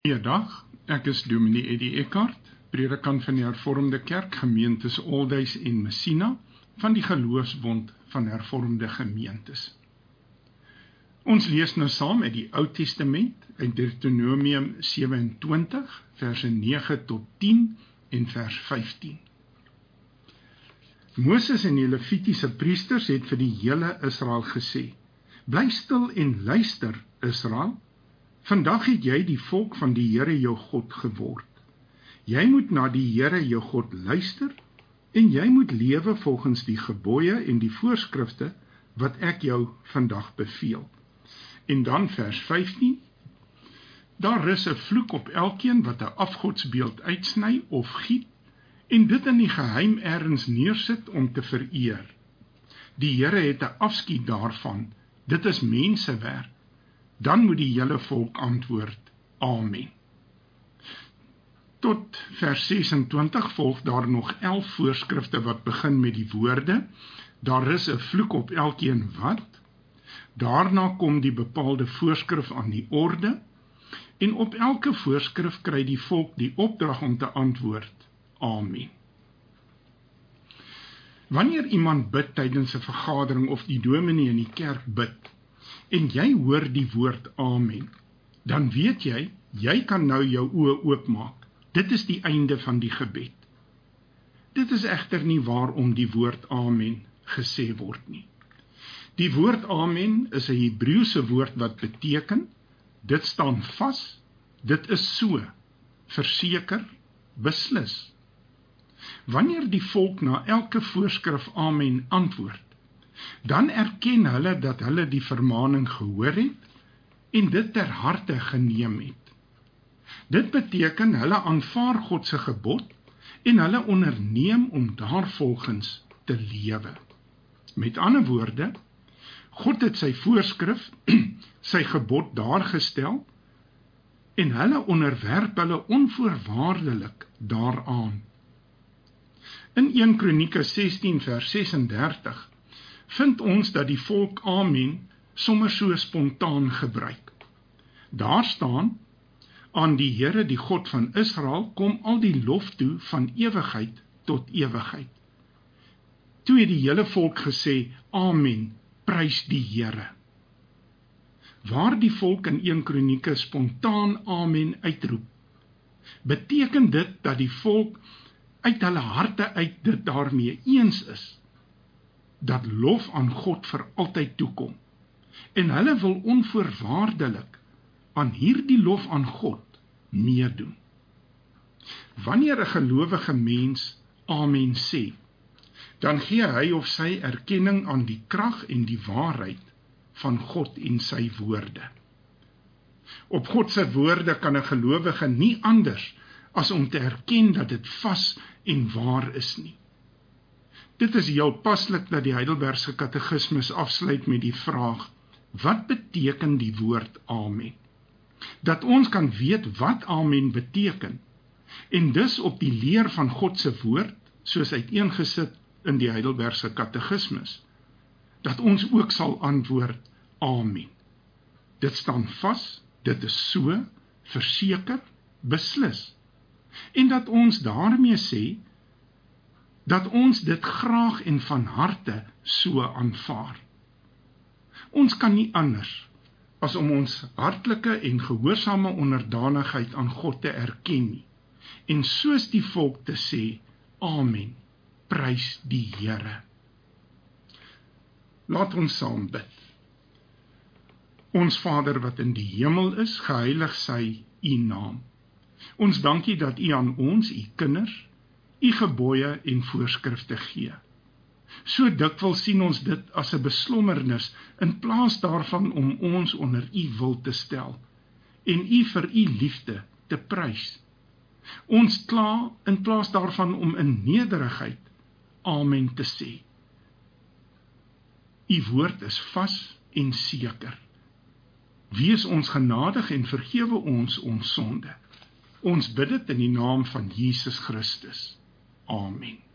Goeiedag, ek is Dominee Eddie Eckart, predikant van die Hervormde Kerk Gemeentes Oldhuis en Messina van die Geloofsbond van Hervormde Gemeentes. Ons lees nou saam uit die Ou Testament, uit Deuteronomium 27, verse 9 tot 10 en vers 15. Moses en die Levitiese priesters het vir die hele Israel gesê: Bly stil en luister, Israel. Vandag het jy die volk van die Here jou God geword. Jy moet na die Here jou God luister en jy moet lewe volgens die gebooie en die voorskrifte wat ek jou vandag beveel. En dan vers 15. Daar is 'n vloek op elkeen wat 'n afgodsbeeld uitsny of giet en dit in die geheim ergens neersit om te vereer. Die Here het 'n afskie daarvan. Dit is mensewerk. Dan moet die hele volk antwoord, Amen. Tot vers 26 volg daar nog 11 voorskrifte wat begin met die woorde, daar is 'n vloek op elkeen wat. Daarna kom die bepaalde voorskrif aan die orde, en op elke voorskrif kry die volk die opdrag om te antwoord, Amen. Wanneer iemand bid tydens 'n vergadering of die dominee in die kerk bid, en jy hoor die woord Amen, dan weet jy kan nou jou oë oopmaak. Dit is die einde van die gebed. Dit is egter nie waarom die woord Amen gesê word nie. Die woord Amen is 'n Hebreëse woord wat beteken, dit staan vas, dit is so, verseker, beslis. Wanneer die volk na elke voorskrif Amen antwoord, dan erken hulle dat hulle die vermaning gehoor het en dit ter harte geneem het. Dit beteken hulle aanvaar God se gebod en hulle onderneem om daarvolgens te lewe. Met ander woorde, God het sy voorskrif, sy gebod daargestel en hulle onderwerp hulle onvoorwaardelik daaraan. In 1 Kronieke 16 vers 36 vind ons dat die volk Amen sommer so spontaan gebruik. Daar staan, aan die Here die God van Israel kom al die lof toe van ewigheid tot ewigheid. Toe het die hele volk gesê, Amen, prys die Here. Waar die volk in 1 Kronieke spontaan Amen uitroep, beteken dit dat die volk uit hulle harte uit dit daarmee eens is, dat lof aan God vir altyd toekom, en hulle wil onvoorwaardelik aan hierdie lof aan God meedoen. Wanneer 'n gelowige mens Amen sê, dan gee hy of sy erkenning aan die krag en die waarheid van God en sy woorde. Op God se woorde kan 'n gelowige nie anders as om te erken dat dit vas en waar is nie. Dit is heel paslik dat die Heidelbergse Katekismus afsluit met die vraag, wat beteken die woord Amen? Dat ons kan weet wat Amen beteken, en dus op die leer van God se woord, soos uiteengesit in die Heidelbergse Katekismus, dat ons ook sal antwoord Amen. Dit staan vas, dit is so, verseker, beslis, en dat ons daarmee sê, dat ons dit graag en van harte so aanvaar. Ons kan nie anders as om ons hartlike en gehoorsame onderdanigheid aan God te erken nie, en soos die volk te sê, Amen, prys die Here. Laat ons saam bid. Ons Vader wat in die hemel is, geheilig sy U naam. Ons dankie dat U aan ons, U kinders, U gebooie en voorskrifte gee. So dikwels sien ons dit as 'n beslommernis in plaas daarvan om ons onder U wil te stel en U vir U liefde te prys. Ons kla in plaas daarvan om in nederigheid Amen te sê. U woord is vas en seker. Wees ons genadig en vergewe ons sonde. Ons bid dit in die naam van Jesus Christus. Amen.